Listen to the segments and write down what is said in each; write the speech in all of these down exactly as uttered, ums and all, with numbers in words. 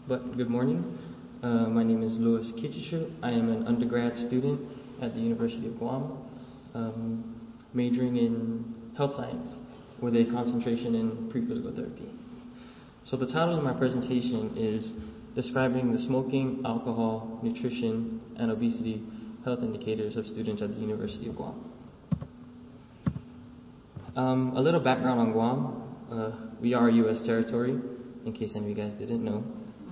But good morning. Uh, my name is Louis Kitchishu. I am an undergrad student at the University of Guam, um, majoring in health science with a concentration in pre-physical therapy. So the title of my presentation is Describing the Smoking, Alcohol, Nutrition, and Obesity Health Indicators of Students at the University of Guam. Um, a little background on Guam. Uh, we are a U S territory, in case any of you guys didn't know.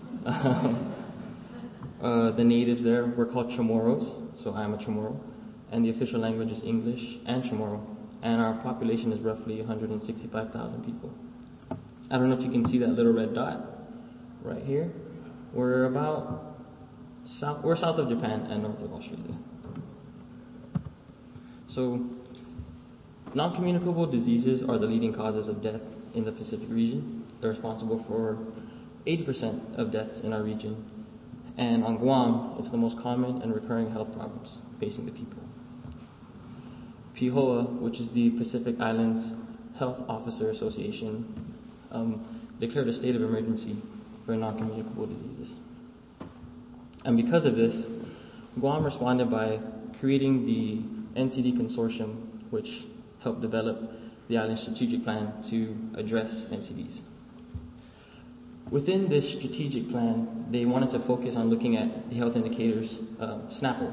uh, the natives there were called Chamorros, so I am a Chamorro, and the official language is English and Chamorro, and our population is roughly one hundred sixty-five thousand people. I don't know if you can see that little red dot right here. We're about south, we're south of Japan and north of Australia. So, non-communicable diseases are the leading causes of death in the Pacific region. They're responsible for eighty percent of deaths in our region. And on Guam, it's the most common and recurring health problems facing the people. P H O A, which is the Pacific Islands Health Officer Association, um, declared a state of emergency for non-communicable diseases. And because of this, Guam responded by creating the N C D Consortium, which helped develop the island's strategic plan to address N C Ds. Within this strategic plan, they wanted to focus on looking at the health indicators, uh, SNAPL.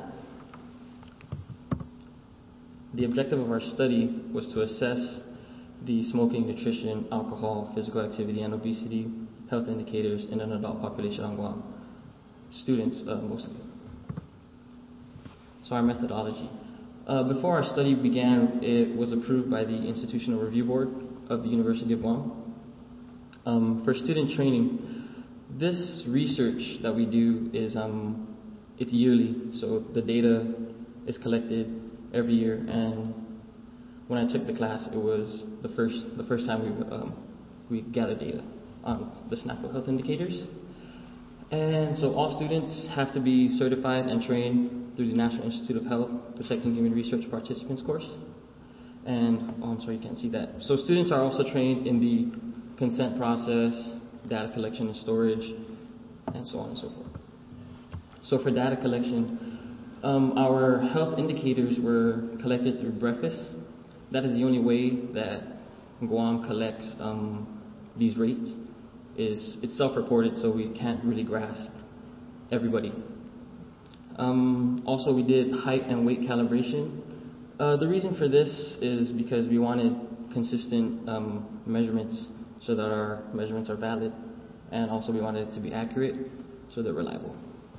The objective of our study was to assess the smoking, nutrition, alcohol, physical activity, and obesity health indicators in an adult population on Guam, students uh, mostly. So our methodology. Uh, before our study began, it was approved by the Institutional Review Board of the University of Guam. Um, for student training, this research that we do is um, it's yearly, so the data is collected every year. And when I took the class, it was the first the first time we um, we gathered data on the SNAPL health indicators. And so all students have to be certified and trained through the National Institute of Health Protecting Human Research Participants course. And, oh, I'm sorry, you can't see that. So students are also trained in the consent process, data collection and storage, and so on and so forth. So for data collection, um, our health indicators were collected through breakfast. That is the only way that Guam collects um, these rates. Is it's self-reported, so we can't really grasp everybody. Um, also, we did height and weight calibration. Uh, the reason for this is because we wanted consistent um, measurements so that our measurements are valid, and also we wanted it to be accurate so they're reliable.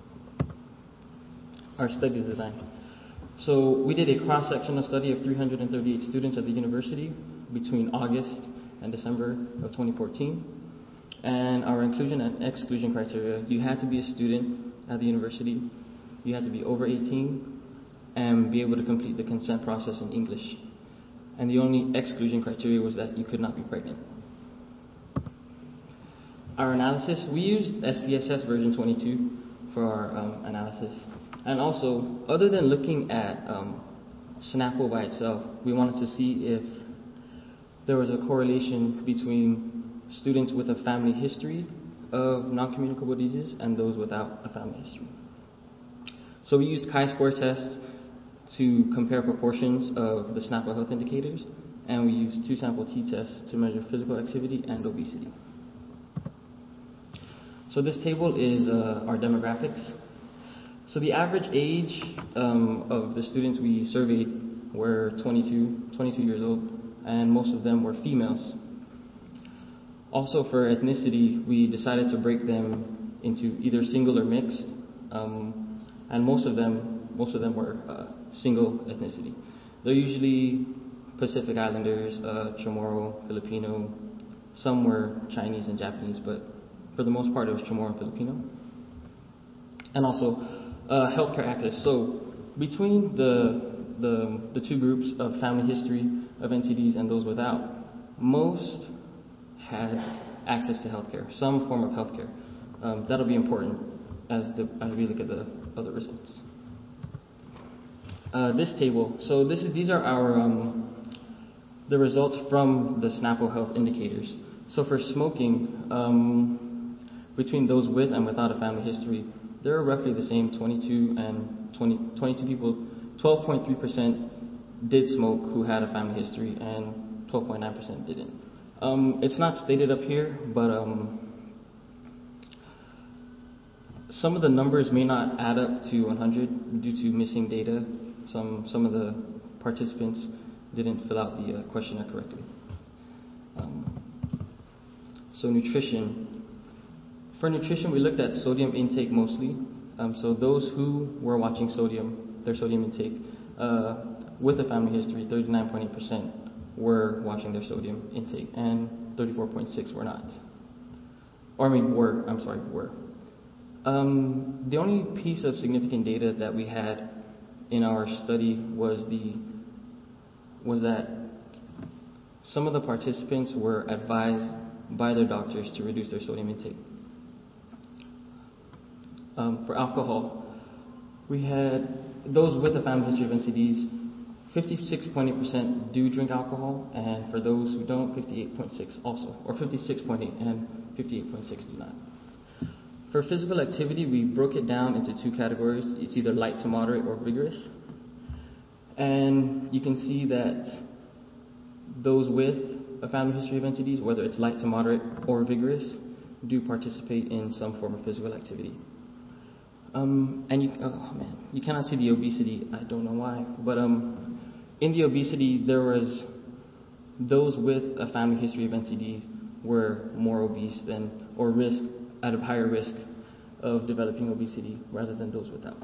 Our study design. So we did a cross-sectional study of three hundred thirty-eight students at the university between August and December of twenty fourteen. And our inclusion and exclusion criteria: you had to be a student at the university, you had to be over eighteen, and be able to complete the consent process in English. And the only exclusion criteria was that you could not be pregnant. Our analysis, we used S P S S version twenty-two for our um, analysis. And also, other than looking at um, SNAPL by itself, we wanted to see if there was a correlation between students with a family history of non-communicable diseases and those without a family history. So we used chi-square tests to compare proportions of the SNAPL health indicators, and we used two-sample t-tests to measure physical activity and obesity. So this table is uh, our demographics. So the average age um, of the students we surveyed were twenty-two, twenty-two years old, and most of them were females. Also, for ethnicity, we decided to break them into either single or mixed, um, and most of them, most of them were uh, single ethnicity. They're usually Pacific Islanders, uh, Chamorro, Filipino. Some were Chinese and Japanese, but for the most part, it was Chamorro and Filipino. And also, uh, healthcare access. So, between the, the the two groups of family history of N C Ds and those without, most had access to healthcare, some form of healthcare. Um, that'll be important as the as we look at the other results. Uh, this table. So this is these are our um, the results from the SNAPL health indicators. So for smoking, um, between those with and without a family history, they're roughly the same, twenty-two and twenty, twenty-two people, twelve point three percent did smoke who had a family history, and twelve point nine percent didn't. Um, it's not stated up here, but um, some of the numbers may not add up to one hundred due to missing data. Some some of the participants didn't fill out the uh, questionnaire correctly. Um, so nutrition. For nutrition, we looked at sodium intake mostly. Um, so those who were watching sodium, their sodium intake, uh, with a family history, thirty-nine point eight percent were watching their sodium intake, and thirty-four point six were not. Or I mean, were, I'm sorry, were. Um, the only piece of significant data that we had in our study was the was that some of the participants were advised by their doctors to reduce their sodium intake. Um, for alcohol, we had those with a family history of N C Ds, fifty-six point eight percent do drink alcohol, and for those who don't, fifty-eight point six also, or fifty-six point eight and fifty-eight point six do not. For physical activity, we broke it down into two categories. It's either light to moderate or vigorous. And you can see that those with a family history of N C Ds, whether it's light to moderate or vigorous, do participate in some form of physical activity. Um, and you, oh man, you cannot see the obesity. I don't know why, but um, in the obesity, there was those with a family history of N C Ds were more obese than, or risk at a higher risk of developing obesity rather than those without.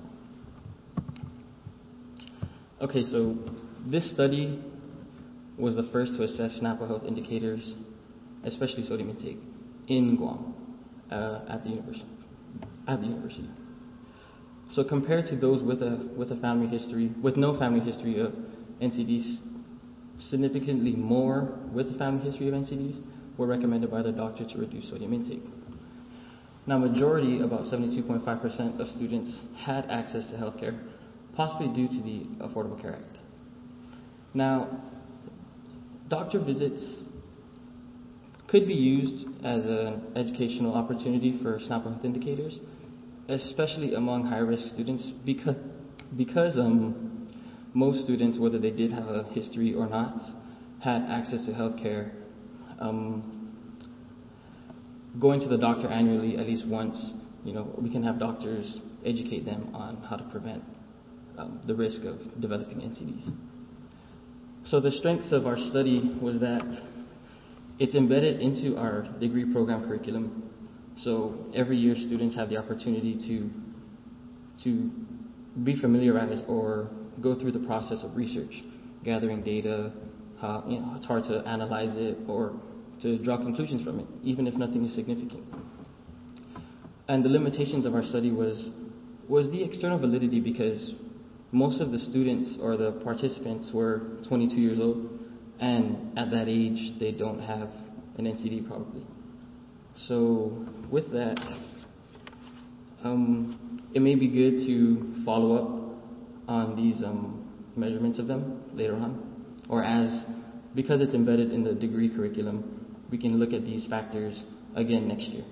Okay, so this study was the first to assess SNAPO health indicators, especially sodium intake, in Guam uh, at the university. At the university. So compared to those with a with a family history, with no family history of N C Ds, significantly more with a family history of N C Ds were recommended by their doctor to reduce sodium intake. Now, majority, about seventy-two point five percent of students had access to health care, possibly due to the Affordable Care Act. Now, doctor visits could be used as an educational opportunity for SNAPO health indicators, especially among high-risk students, because, because um, most students, whether they did have a history or not, had access to health care. Um, going to the doctor annually at least once, you know, we can have doctors educate them on how to prevent um, the risk of developing N C Ds. So the strengths of our study was that it's embedded into our degree program curriculum. So every year students have the opportunity to to be familiarized or go through the process of research, gathering data, how, you know, it's hard to analyze it or to draw conclusions from it, even if nothing is significant. And the limitations of our study was was the external validity, because most of the students or the participants were twenty-two years old, and at that age they don't have an N C D probably. So with that, um, it may be good to follow up on these um, measurements of them later on, or as, because it's embedded in the degree curriculum, we can look at these factors again next year.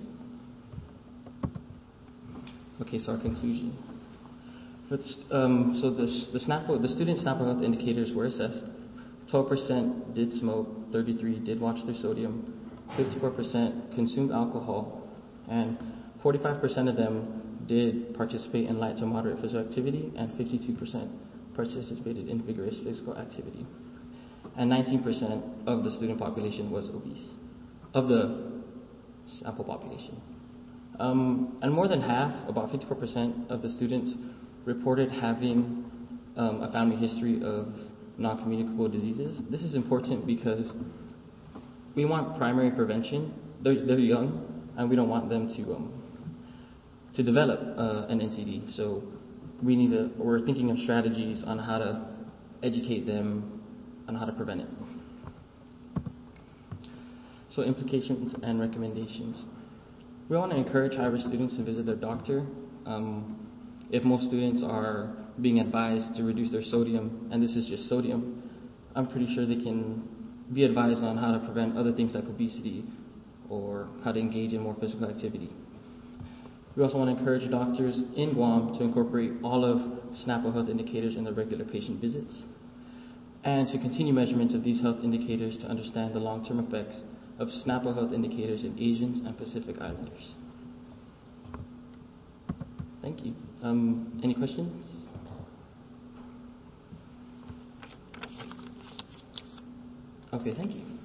Okay, so our conclusion. Um, so the, the, SNAPO, the student SNAPO health indicators were assessed. twelve percent did smoke, thirty-three did watch their sodium, fifty-four percent consumed alcohol, and forty-five percent of them did participate in light to moderate physical activity, and fifty-two percent participated in vigorous physical activity. And nineteen percent of the student population was obese, of the sample population. Um, and more than half, about fifty-four percent of the students reported having um, a family history of non-communicable diseases. This is important because we want primary prevention. They're, they're young, and we don't want them to um, to develop uh, an N C D. So we need to, we're thinking of strategies on how to educate them on how to prevent it. So implications and recommendations. We want to encourage high-risk students to visit their doctor. Um, if most students are being advised to reduce their sodium, and this is just sodium, I'm pretty sure they can be advised on how to prevent other things like obesity or how to engage in more physical activity. We also want to encourage doctors in Guam to incorporate all of SNAPO health indicators in their regular patient visits, and to continue measurements of these health indicators to understand the long-term effects of SNAPO health indicators in Asians and Pacific Islanders. Thank you. Um, any questions? Okay, thank you.